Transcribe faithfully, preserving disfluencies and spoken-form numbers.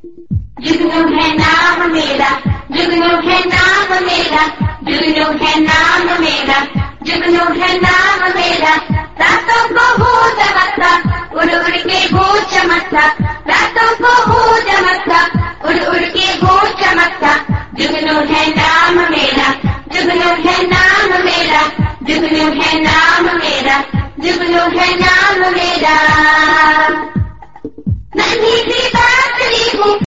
जुगनू है नाम मेरा, जुगनू है नाम मेरा, जुगनू है नाम मेरा, जुगनू है नाम मेरा। रातों को हो चमकता, उड़ उड़ के हो चमकता, रातों को हो चमकता, उड़ उड़ के हो चमकता। जुगनू है नाम मेरा, जुगनू है नाम मेरा, जुगनू है नाम मेरा, जुगनू है नाम मेरा।